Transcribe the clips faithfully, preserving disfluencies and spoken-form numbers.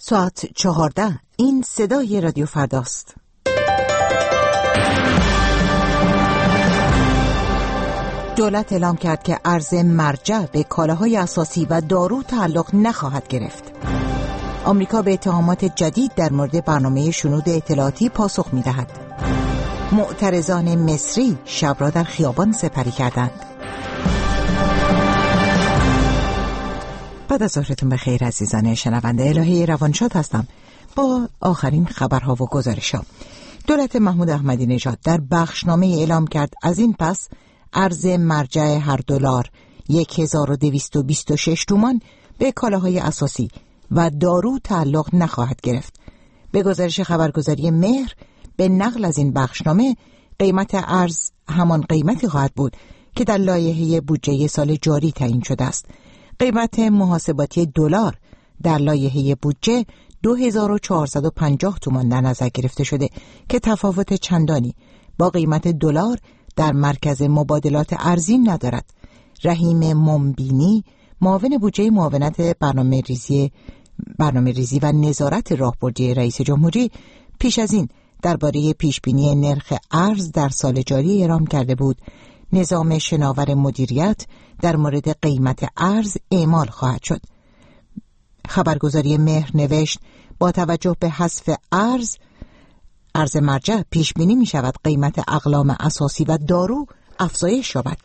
ساعت چهارده. این صدای رادیو فرداست. دولت اعلام کرد که ارز مرجع به کالاهای اساسی و دارو تعلق نخواهد گرفت. آمریکا به اتهامات جدید در مورد برنامه شنود اطلاعاتی پاسخ می‌دهد. معترضان مصری شب را در خیابان سپری کردند. بعد از ظهرتون بخیر عزیزان شنونده. الهه روانشاد هستم با آخرین خبرها و گزارش‌ها. دولت محمود احمدی نژاد در بخشنامه اعلام کرد از این پس ارز مرجع هر دلار هزار و دویست و بیست و شش تومان به کالاهای اساسی و دارو تعلق نخواهد گرفت. به گزارش خبرگزاری مهر به نقل از این بخشنامه قیمت ارز همان قیمتی خواهد بود که در لایحه بودجه سال جاری تعیین شده است. قیمت محاسباتی دلار در لایحه بودجه دو هزار و چهارصد و پنجاه تومان در نظر گرفته شده که تفاوت چندانی با قیمت دلار در مرکز مبادلات ارزی ندارد. رحیم ممبینی معاون بودجه معاونت برنامه ریزی برنامه ریزی و نظارت راهبردی رئیس جمهوری پیش از این درباره پیشبینی نرخ ارز در سال جاری اعلام کرده بود نظام شناور مدیریت در مورد قیمت ارز اعمال خواهد شد. خبرگزاری مهر نوشت با توجه به حذف ارز ارز مرجع پیش بینی می شود قیمت اقلام اساسی و دارو افزایش یابد.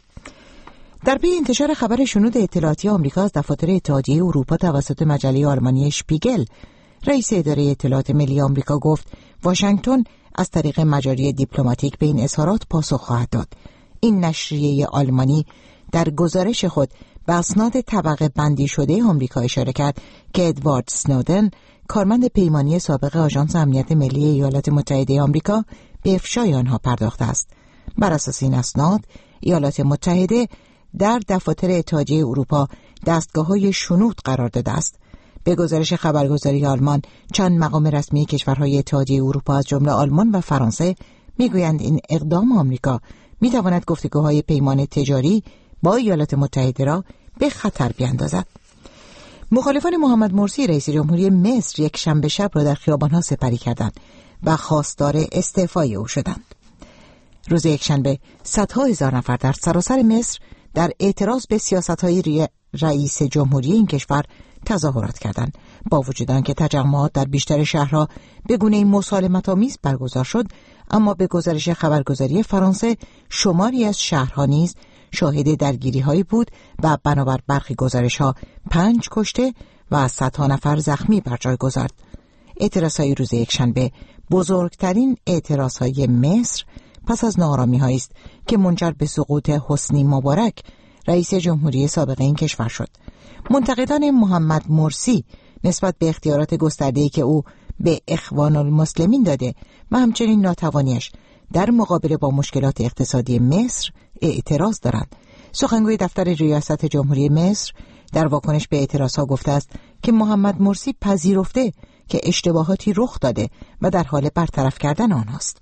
در پی انتشار خبر شنود اطلاعاتی آمریکا از دفاتر اتحادیه اروپا توسط مجله آلمانی شپیگل، رئیس اداره اطلاعات ملی آمریکا گفت واشنگتن از طریق مجاری دیپلماتیک به این اظهارات پاسخ خواهد داد. این نشریه آلمانی در گزارش خود به اسناد طبقه بندی شده آمریکا اشاره کرد که ادوارد سنودن، کارمند پیمانی سابق آژانس امنیت ملی ایالات متحده آمریکا، به افشای آنها پرداخته است. بر اساس این اسناد، ایالات متحده در دفاتر اتحادیه اروپا دستگاه‌های شنود قرار داده است. به گزارش خبرگزاری آلمان، چند مقام رسمی کشورهای اتحادیه اروپا از جمله آلمان و فرانسه میگویند این اقدام آمریکا میتواند گفتگوهای پیمان تجاری با ایالات متحده را به خطر بیاندازد. مخالفان محمد مرسی رئیس جمهوری مصر یک شنبه شب را در خیابان‌ها سپری کردند و خواستار استعفای او شدند. روز یک شنبه صدها هزار نفر در سراسر مصر در اعتراض به سیاست‌های رئیس جمهوری این کشور تظاهرات کردند. با وجود آنکه تجمعات در بیشتر شهرها به گونه‌ای مسالمت‌آمیز برگزار شد، اما به گزارش خبرگزاری فرانسه شماری از شهرها نیز شاهد درگیری‌هایی بود و بنابر برخی گزارش‌ها پنج کشته و صدها نفر زخمی بر جای گذارد. اعتراضهای روز یکشنبه بزرگترین اعتراضهای مصر پس از ناآرامی‌هایی است که منجر به سقوط حسنی مبارک رئیس جمهوری سابق این کشور شد. منتقدان محمد مرسی نسبت به اختیارات گسترده‌ای که او به اخوان المسلمین داده و همچنین ناتوانیش در مقابله با مشکلات اقتصادی مصر اعتراض دارند. سخنگوی دفتر ریاست جمهوری مصر در واکنش به اعتراضها گفته است که محمد مرسی پذیرفته که اشتباهاتی رخ داده و در حال برطرف کردن آنهاست.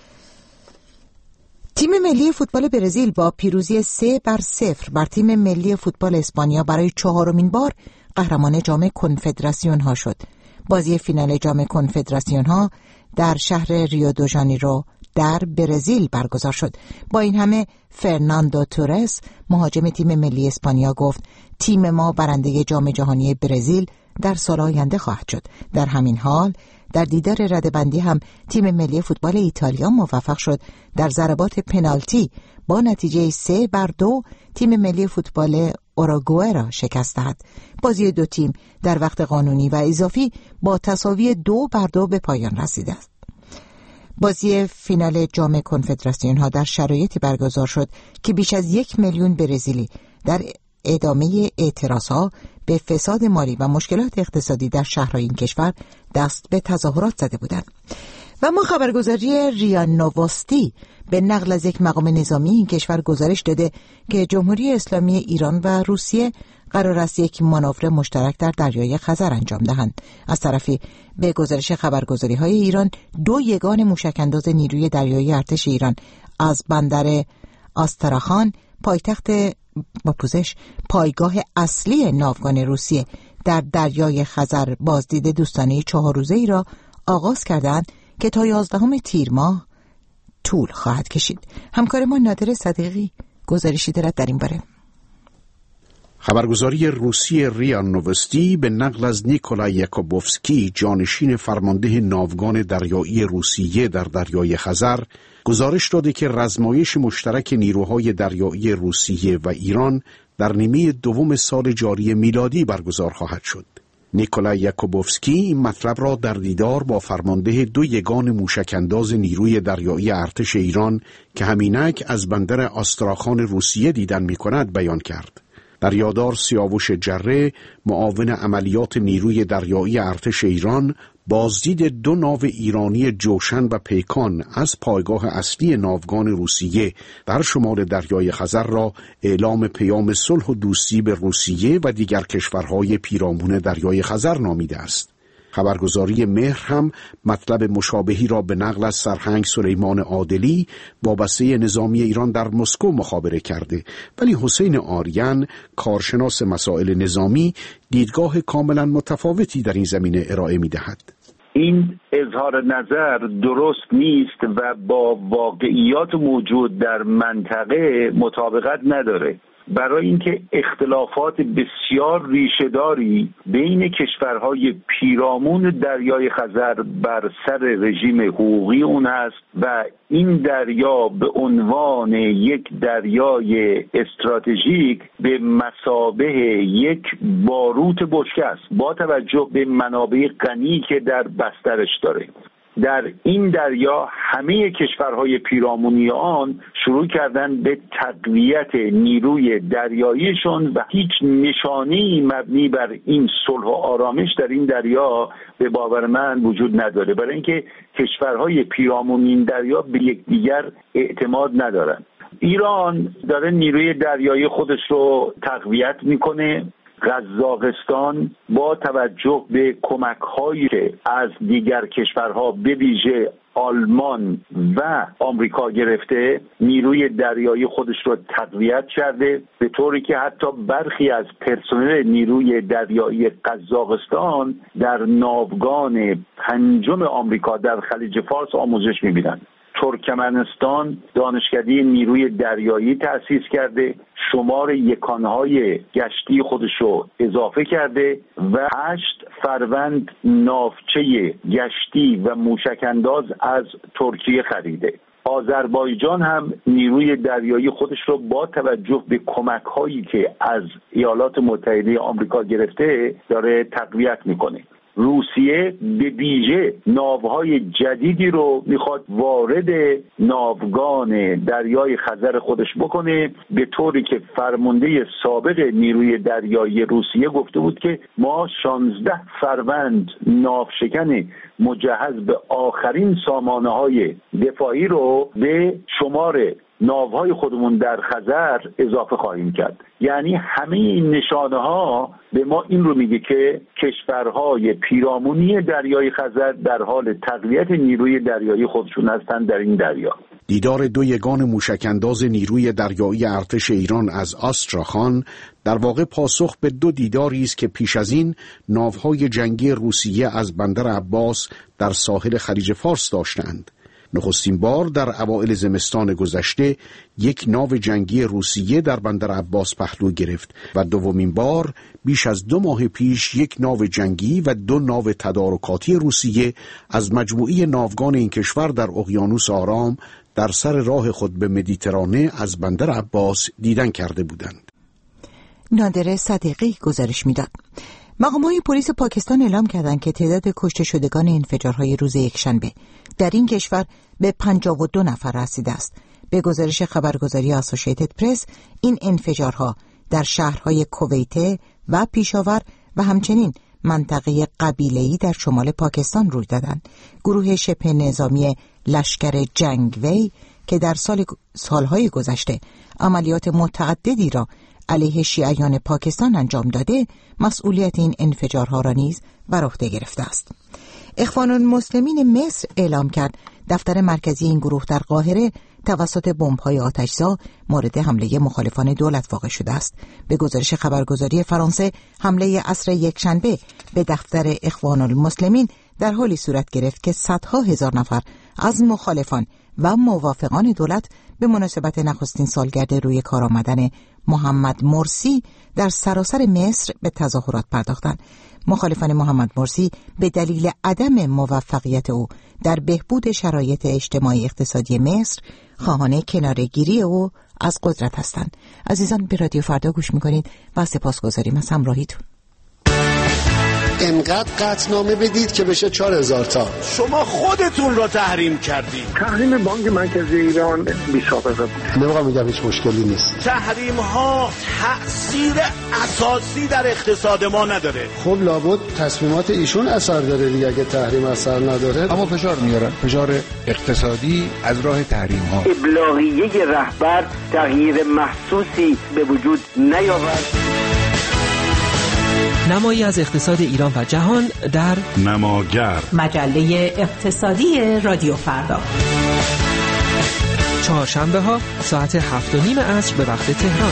تیم ملی فوتبال برزیل با پیروزی سه بر صفر بر تیم ملی فوتبال اسپانیا برای چهارمین بار قهرمان جام کنفدراسیون ها شد. بازی فینال جام کنفدراسیون ها در شهر ریو دو ژانیرو در برزیل برگزار شد. با این همه فرناندو تورس، مهاجم تیم ملی اسپانیا، گفت تیم ما برنده جام جهانی برزیل در سال آینده خواهد شد. در همین حال در دیدار رده‌بندی هم تیم ملی فوتبال ایتالیا موفق شد در ضربات پنالتی با نتیجه سه بر دو تیم ملی فوتبال اوروگوئه را شکست دهد. بازی دو تیم در وقت قانونی و اضافی با تساوی دو بر دو به پایان رسیده است. بازی فینال جام کنفدراسیون ها در شرایطی برگزار شد که بیش از یک میلیون برزیلی در ادامه اعتراضها به فساد مالی و مشکلات اقتصادی در شهرهای این کشور دست به تظاهرات زده بودند. و ما خبرگزاری ریا نووستی به نقل از یک مقام نظامی این کشور گزارش داده که جمهوری اسلامی ایران و روسیه قرار است یک مانور مشترک در دریای خزر انجام دهند. از طرفی به گزارش خبرگزاری‌های ایران دو یگان موشک‌انداز نیروی دریایی ارتش ایران از بندر آستراخان پایتخت با پوزش پایگاه اصلی ناوگان روسیه در دریای خزر بازدید دوستانه چهار روزه ای را آغاز کردند که تا یازدهم تیر ماه طول خواهد کشید. همکار ما نادر صدیقی گزارشی دارد در این باره. خبرگزاری روسی ریا نووستی به نقل از نیکولای یاکوبوفسکی، جانشین فرمانده ناوگان دریایی روسیه در دریای خزر، گزارش داده که رزمایش مشترک نیروهای دریایی روسیه و ایران در نیمه دوم سال جاری میلادی برگزار خواهد شد. نیکولای یاکوبوفسکی این مطلب را در دیدار با فرمانده دو یگان موشک‌انداز نیروی دریایی ارتش ایران که همینک از بندر آستراخان روسیه دیدن می‌کند بیان کرد. دریادار سیاوش جره، معاون عملیات نیروی دریایی ارتش ایران، بازدید دو ناو ایرانی جوشن و پیکان از پایگاه اصلی ناوگان روسیه در شمال دریای خزر را اعلام پیام صلح و دوستی به روسیه و دیگر کشورهای پیرامون دریای خزر نامیده است. خبرگزاری مهر هم مطلب مشابهی را به نقل از سرهنگ سلیمان عادلی، وابسته نظامی ایران در مسکو مخابره کرده، ولی حسین آریان، کارشناس مسائل نظامی، دیدگاه کاملا متفاوتی در این زمینه ارائه می‌دهد. این اظهار نظر درست نیست و با واقعیات موجود در منطقه مطابقت نداره. برای اینکه اختلافات بسیار ریشه‌داری بین کشورهای پیرامون دریای خزر بر سر رژیم حقوقی اون است و این دریا به عنوان یک دریای استراتژیک به مثابه یک باروت بشکه است با توجه به منابع غنی که در بسترش داره. در این دریا همه کشورهای پیرامونی آن شروع کردن به تقویت نیروی دریاییشون و هیچ نشانه‌ای مبنی بر این صلح و آرامش در این دریا به باور من وجود نداره، برای اینکه کشورهای پیرامونی این دریا به یکدیگر اعتماد ندارن. ایران داره نیروی دریایی خودش رو تقویت میکنه. قزاقستان با توجه به کمک‌هایی که از دیگر کشورها به ویژه آلمان و آمریکا گرفته، نیروی دریایی خودش رو تقویت کرده، به طوری که حتی برخی از پرسنل نیروی دریایی قزاقستان در ناوگان پنجم آمریکا در خلیج فارس آموزش می‌بینند. ترکمنستان دانشکده نیروی دریایی تأسیس کرده، شمار یکانهای گشتی خودش رو اضافه کرده و هشت فروند ناوچه گشتی و موشک‌انداز از ترکیه خریده. آذربایجان هم نیروی دریایی خودش رو با توجه به کمک‌هایی که از ایالات متحده آمریکا گرفته داره تقویت میکنه. روسیه به ویژه ناوهای جدیدی رو میخواد وارد ناوگان دریای خزر خودش بکنه، به طوری که فرمانده سابق نیروی دریایی روسیه گفته بود که ما شانزده فروند ناوشکن مجهز به آخرین سامانه‌های دفاعی رو به شمار ناوهای خودمون در خزر اضافه خواهیم کرد. یعنی همه این نشانه ها به ما این رو میگه که کشورهای پیرامونی دریای خزر در حال تقویت نیروی دریایی خودشون هستند در این دریا. دیدار دو یگان موشک‌انداز نیروی دریایی ارتش ایران از آستراخان در واقع پاسخ به دو دیداری است که پیش از این ناوهای جنگی روسیه از بندر عباس در ساحل خلیج فارس داشتند. نخستین بار در اوایل زمستان گذشته یک ناو جنگی روسیه در بندر عباس پهلو گرفت و دومین بار بیش از دو ماه پیش یک ناو جنگی و دو ناو تدارکاتی روسیه از مجموعه ناوگان این کشور در اقیانوس آرام در سر راه خود به مدیترانه از بندر عباس دیدن کرده بودند. نادر صدیقی گزارش میداد. مقام‌های پلیس پاکستان اعلام کردند که تعداد کشته شدگان انفجارهای روز یکشنبه در این کشور به پنجاه و دو نفر رسیده است. به گزارش خبرگزاری آسوشیتد پرس، این انفجارها در شهرهای کویته و پیشاور و همچنین منطقه قبیله‌ای در شمال پاکستان روی دادند. گروه شبه نظامی لشکر جنگوی که در سال سالهای گذشته عملیات متعددی را علیه شیعیان پاکستان انجام داده، مسئولیت این انفجارها را نیز بر عهده گرفته است. اخوان المسلمین مصر اعلام کرد دفتر مرکزی این گروه در قاهره توسط بمب‌های آتش‌زا مورد حمله مخالفان دولت واقع شده است. به گزارش خبرگزاری فرانسه، حمله عصر یکشنبه به دفتر اخوان المسلمین در حالی صورت گرفت که صدها هزار نفر از مخالفان و موافقان دولت به مناسبت نخستین سالگرد روی کار آمدن محمد مرسی در سراسر مصر به تظاهرات پرداختند. مخالفان محمد مرسی به دلیل عدم موفقیت او در بهبود شرایط اجتماعی اقتصادی مصر خواهان کناره‌گیری او از قدرت هستند. عزیزان، به رادیو فردا گوش میکنید و سپاسگزاریم از همراهیتون. انقدر قطعنامه بدید که بشه چهار هزار تا. شما خودتون رو تحریم کردید. تحریم بانک مرکزی ایران بی سابقه بود. نمی‌خوام میگم هیچ مشکلی نیست. تحریم ها تأثیر اساسی در اقتصاد ما نداره. خب لابد تصمیمات ایشون اثر داره دیگه. اگه تحریم اثر نداره اما فشار میارن، فشار اقتصادی از راه تحریم ها. ابلاغیه رهبر تغییر محسوسی به وجود نیاورد. نمایی از اقتصاد ایران و جهان در نماگر، مجله اقتصادی رادیو فردا، چهارشنبه ها ساعت هفت و نیم عصر به وقت تهران.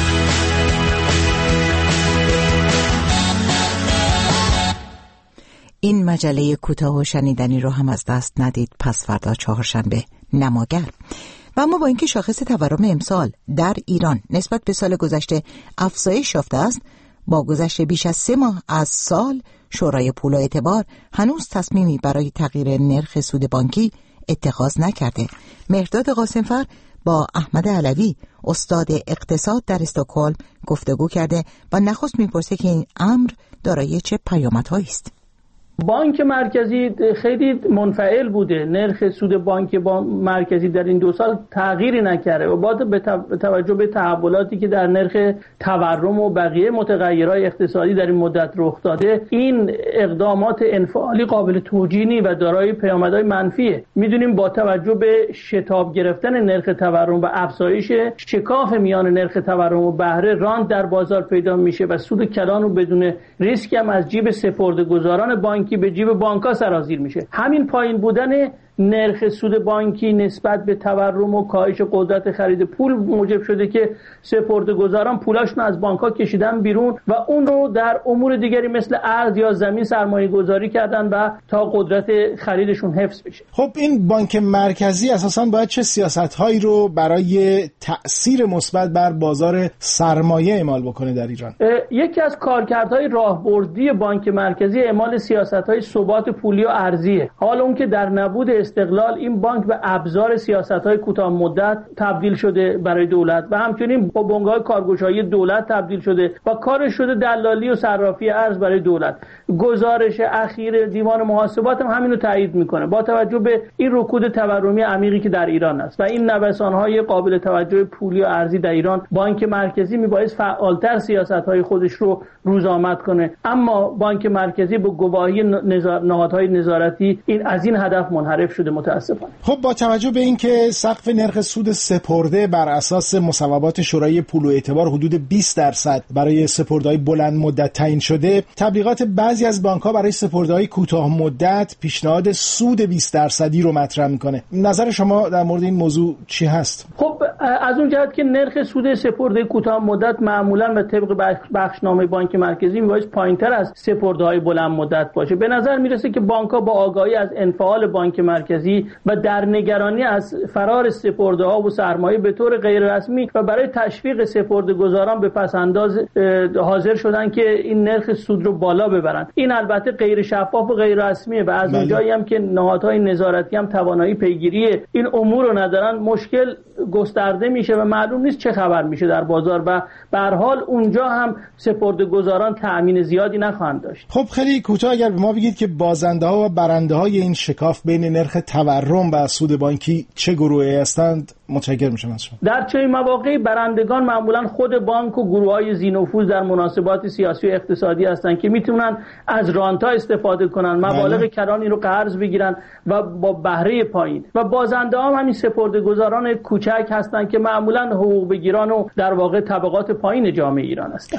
این مجله کوتاه و شنیدنی رو هم از دست ندید. پس فردا چهارشنبه نماگر. و اما با اینکه شاخص تورم امسال در ایران نسبت به سال گذشته افزایش یافته است، با گذشت بیش از سه ماه از سال، شورای پول و اعتبار هنوز تصمیمی برای تغییر نرخ سود بانکی اتخاذ نکرده. مهرداد قاسمفر با احمد علوی، استاد اقتصاد در استکهلم، گفتگو کرده و نخست میپرسه که این امر دارای چه پیامدهایی است. بانک مرکزی خیلی منفعل بوده. نرخ سود بانک مرکزی در این دو سال تغییری نکرده و با به توجه به تحولاتی که در نرخ تورم و بقیه متغیرهای اقتصادی در این مدت رخ داده، این اقدامات انفعالی قابل توجیه نیست و دارای پیامدهای منفیه. میدونیم با توجه به شتاب گرفتن نرخ تورم و افزایش شکاف میان نرخ تورم و بهره، راند در بازار پیدا میشه و سود کلان و بدون ریسک هم از جیب سپرده‌گذاران بانکی به جیب بانک‌ها سرازیر میشه. همین پایین بودن نرخ سود بانکی نسبت به تورم و کاهش قدرت خرید پول موجب شده که سپرده‌گذاران پولاشون از بانک‌ها کشیدن بیرون و اون رو در امور دیگری مثل ارز یا زمین سرمایه گذاری کردن و تا قدرت خریدشون حفظ بشه. خب این بانک مرکزی اساساً باید چه سیاست‌هایی رو برای تأثیر مثبت بر بازار سرمایه اعمال بکنه در ایران؟ یکی از کارکردهای راهبردی بانک مرکزی اعمال سیاست‌های ثبات پولی و ارزیه. حالا اون که در نبود استقلال این بانک به ابزار سیاست‌های کوتاه مدت تبدیل شده برای دولت و همچنین با بنگاه کارگشایی دولت تبدیل شده و کارش شده دلالی و صرافی ارز برای دولت. گزارش اخیر دیوان محاسبات هم همین رو تایید میکنه. با توجه به این رکود تورمی عمیقی که در ایران است و این نوسان‌های قابل توجه پولی و ارزی در ایران، بانک مرکزی میبایست فعالتر سیاست‌های خودش رو روزآمد کنه. اما بانک مرکزی با گواهی نهادهای نظارتی این از این هدف منحرف شده متاسفانه. خب با توجه به اینکه سقف نرخ سود سپرده بر اساس مصوبات شورای پول و اعتبار حدود بیست درصد برای سپرده‌های بلند مدت تعیین شده، تبلیغات بعضی از بانک‌ها برای سپرده‌های کوتاه مدت پیشنهاد سود بیست درصدی رو مطرح می‌کنه. نظر شما در مورد این موضوع چی هست؟ خب از اون جهت که نرخ سود سپرده کوتاه مدت معمولاً به طبق بخشنامه بانک مرکزی میبایست پایین‌تر از سپرده‌های بلند مدت باشه. به نظر میرسه که بانک‌ها با آگاهی از انفعال بانک مرکزی و در نگرانی از فرار سپرده‌ها و سرمایه به طور غیر رسمی و برای تشویق سپرده‌گذاران به پس‌انداز حاضر شدن که این نرخ سود رو بالا ببرن. این البته غیر شفاف و غیر رسمیه و از اونجایی هم که نهادهای نظارتی هم توانایی پیگیری این امور رو ندارن، مشکل گسترده میشه و معلوم نیست چه خبر میشه در بازار و به هر حال اونجا هم سپرده‌گذاران تأمین زیادی نخواهند داشت. خب خیلی کوتاه اگر به ما بگید که بازنده‌ها و برنده‌های این شکاف بین نرخ تورم و سود بانکی چه گروهی هستند، متشکرم میشم از شما. در چه مواقعی برندگان معمولا خود بانک و گروه‌های ذی‌نفوذ در مناسبات سیاسی و اقتصادی هستند که میتونن از رانت‌ها استفاده کنن، مبالغ کلانی رو قرض بگیرن و با بهره پایین، و بازنده‌ها هم همین سپرده‌گذاران کوچک هستند که معمولا حقوق بگیران و در واقع طبقات پایین جامعه ایران هستند.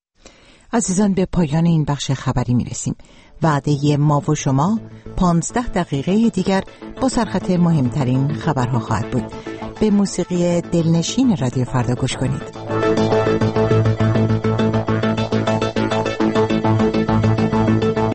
عزیزان، به پایان این بخش خبری میرسیم. وعده ما و شما پانزده دقیقه دیگر با سرخط مهمترین خبرها خواهد بود. به موسیقی دلنشین رادیو فردا گوش کنید.